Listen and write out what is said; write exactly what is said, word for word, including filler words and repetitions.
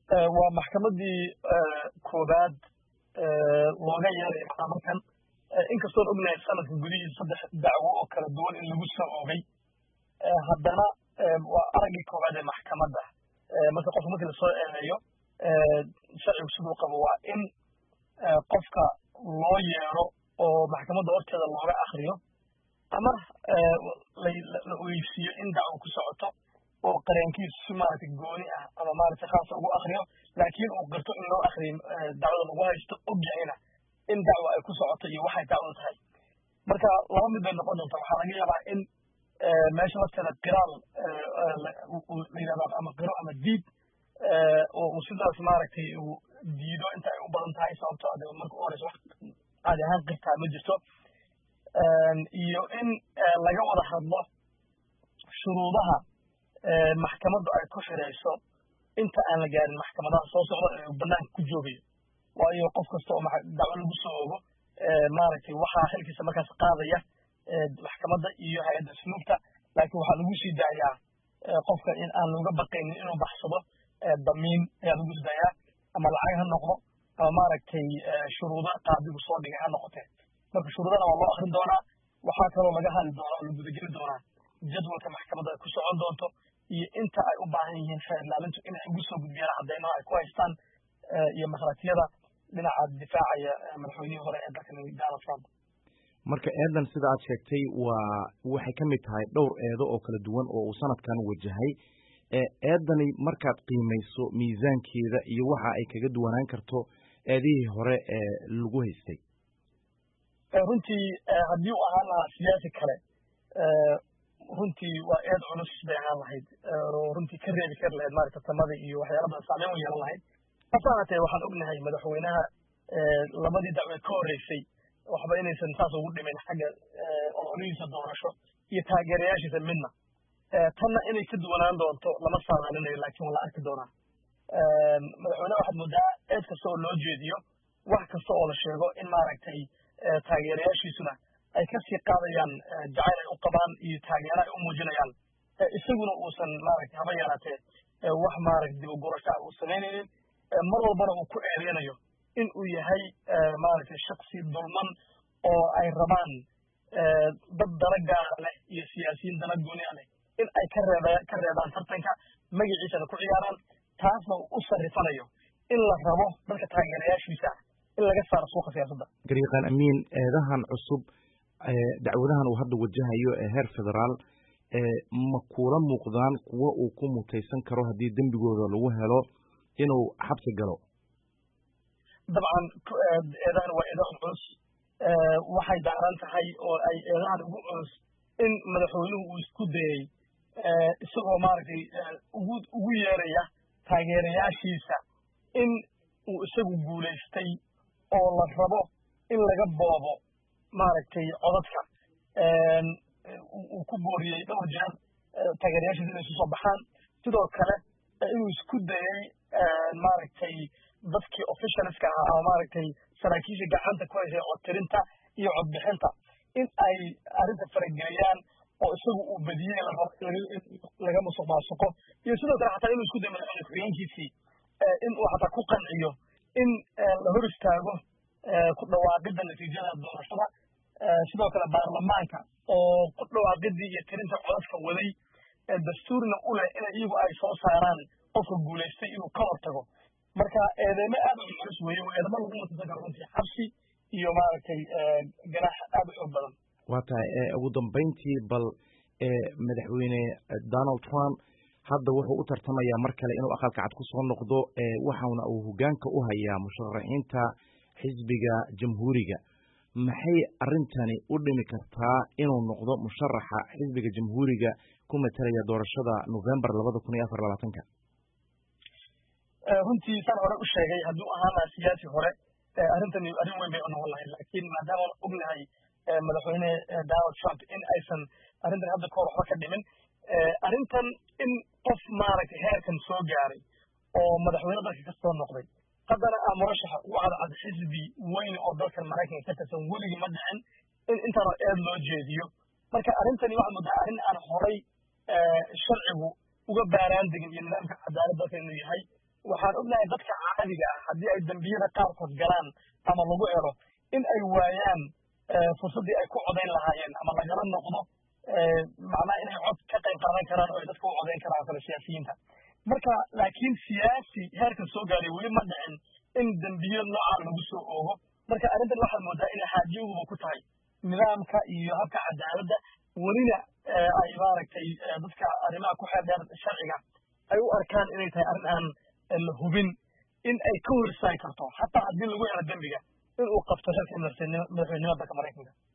waa maxkamadii koobaad looga yeeray maxkamadkan inkastoo ognahay sanadka gudihiisa saddex dacwo oo kala duwan in lagu soo oogay haddana waa araggii koobaad ee maxkamadda marka qofka markii lasoo eedeeyo sharcigu siduu qabo waa in qofka loo yeero oo maxkamadda horteeda looga akriyo ama la ogeysiiyo in dacwo ku socoto oo qareenkiisu si maaragtay gooni ah ama maaragtay khaasa ugu akriyo laakiin uu garto in loo akriyo dacwada lagu haysto ogyahayna in dacwo ay ku socoto iyo waxay dacwada tahay marka laba mid bay noqon doontaa waxaa laga yaabaa in meesha lafteeda qiraal la yidhahdo ama qiro ama diid oo uu sidaas maaragtay uu diido inta ay u badan tahay sababtoo ade marka u horeysa wax caadi ahaan qirtaa ma jirto iyo in laga wada hadlo shuruudaha maxkamaddu ay ku xirayso inta aan la gaarin maxkamadaha soo socda ee banaanka ku joogayo waayo qof kasta oo dacwo lagu soo ogo maaragtay waxaa xilkiisa markaas qaadaya maxkamadda iyo hay-adda asluubta laakiin waxaa lagu sii daayaa qofka in aan looga baqaynin inuu baxsado damiin ayaa lagu sii daayaa ama lacag ha noqdo ama maaragtay shuruudo qaadigu soo dhigay ha noqotee marka shuruudana waa loo akrin doonaa waxaa kaloo laga hadli doonaa oo la gudageli doonaa jadwalka maxkamadda ay ku socon doonto iyo inta ay u baahan yihiin xeer ilaalintu inay ugu soo gudbiyaan caddaymaha ay ku haystaan iyo markhaatiyada dhinaca difaacaya madaxweynihii hore ee dalkan Donald Trump marka eedan sida aad sheegtay waa waxay ka mid tahay dhowr eedo oo kala duwan oo uu sanadkan wajahay eedani markaad qiimayso miisaankeeda iyo waxa ay kaga duwanaan karto eedihii hore ee lagu haystay runtii haddii uu ahaan lahaa siyaasi kale runtii waa eed culus bay ahaan lahayd oo runtii ka reebi kari lahayd maaragta tamada iyo waxyaala badan saameyn u yeelan lahayd hase ahaatee waxaan ognahay madaxweynaha labadii dacwe ka horreysay waxba inaysan saas ugu dhimin xagga ololihiisa doorasho iyo taageerayaashiisa midna tanna inay ka duwanaan doonto lama saadaalinayo laakiin waa la arki doonaa madaxweynaha waxaad moodaa eed kasta oo loo jeediyo wax kasta oo la sheego in maaragtay taageerayaashiisuna ay kasii qaadayaan jacayl ay u qabaan iyo taageero ay u muujinayaan isaguna uusan maaragtay haba yaraatee wax maaragtay dib u gurasho uu samaynaynin mar walbana uu ku eedeynayo in uu yahay maaragtay shaksi dulman oo ay rabaan dad dana gaara leh iyo siyaasiyiin dana gooni leh in ay ka reebaan ka reebaan tartanka magaciisana ku ciyaaraan taasna uu u sarrifanayo in la rabo dadka taageerayaashiisa in laga saaro suuqa siyaasadda gariiqan amiin eedahan cusub dacwadahan uu hadda wajahayo ee heer federaal ma kula muuqdaan kuwo uu ku mutaysan karo haddii dembigooda lagu helo inuu xabsi galo dabcan eedahan waa eedahan culus waxay daaran tahay oo ay eedahan ugu culus in madaxweynuhu uu isku dayey isagoo maaragtay ugu ugu yeeraya taageerayaashiisa in uu isagu guulaystay oo la rabo in laga boobo maaragtay codadka uu ku booriyey dhowr jeer taageerayaashiisa inay isu soo baxaan sidoo kale inuu isku dayey maaragtay dadkii officialska ahaa ama maaragtay saraakiisha gacanta ku haysay codtirinta iyo codbixinta in ay arrinta farageliyaan oo isagu uu badiyey la rabo in laga musuq maasuqo iyo sidoo kale xataa inuu isku dayo madaxweyne ku-xigeenkiisii in uu xataa ku qanciyo in la hor istaago ku dhawaaqidda natiijada doorashada sidoo kale baarlamaanka oo ku dhawaaqidii iyo tirinta codadka waday dastuurna u leh in iyagu ay soo saaraan qofka guulaystay inuu ka hortago marka eedeymo aad u culus weeye waa eedamo lagu mutaysan karo runtii xabsi iyo maaragtay ganaax aad u xoog badan waa tahay ugu dambayntii bal madaxweyne Donald Trump hadda wuxuu u tartamayaa mar kale inuu aqalka cad ku soo noqdo waxaana uu hoggaanka u hayaa musharaxiinta xisbiga jamhuuriga maxay arrintani u dhimi kartaa inuu noqdo musharaxa xisbiga jamhuuriga ku matalaya doorashada November labada kun iyo afar iyo labaatanka runtii san hore u sheegay hadduu ahaan lahaa siyaasi hore arrintani arrin weyn bay u noqon lahayd laakiin maadaama aan ognahay madaxweyne Donald Trump in aysan arrintan hadda kahor waxba ka dhimin arrintan in qof maaragtay heerkan soo gaaray oo madaxweyne dalka ka soo noqday haddana ah murashaxa u cadcad xisbi weyn oo dalkan maraykanka ka tirsan weligii ma dhicin in intaanoo eed loo jeediyo marka arrintani waxaad moodaa arrin aan horay sharcigu uga baaraan degin iyo nidaamka cadaalad dalka inuu yahay waxaan ognahay dadka caadiga ah haddii ay dembiyada qaarkood galaan ama lagu ero in ay waayaan fursaddii ay ku codayn lahaayeen ama lagala noqdo macnaha inay cod ka qayb qaadan karaan oo ay dadka u codayn karaan kale siyaasiyiinta marka laakiin siyaasi heerka soo gaaray weli ma dhicin in dembiyo noocaan lagu soo oogo marka arrintan waxaad moodaa inay xaajiyaduba ku tahay nidaamka iyo habka cadaaladda welina ay maaragtay dadka arrimaha ku xeel dheer sharciga ay u arkaan inay tahay arrin aan la hubin in ay ka hor istaagi karto xataa haddii lagu helo dembiga in uu qabto xilka madaxweynimada dalka maraykanka